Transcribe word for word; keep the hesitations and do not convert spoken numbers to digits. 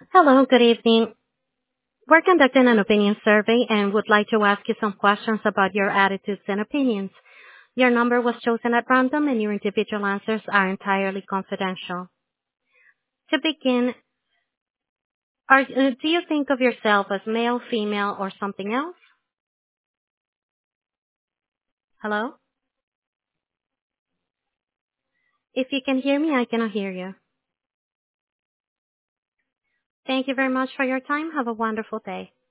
Hello, good evening. We're conducting an opinion survey and would like to ask you some questions about your attitudes and opinions. Your number was chosen at random and your individual answers are entirely confidential. To begin, are, uh, do you think of yourself as male, female, or something else? Hello? If you can hear me, I cannot hear you. Thank you very much for your time. Have a wonderful day.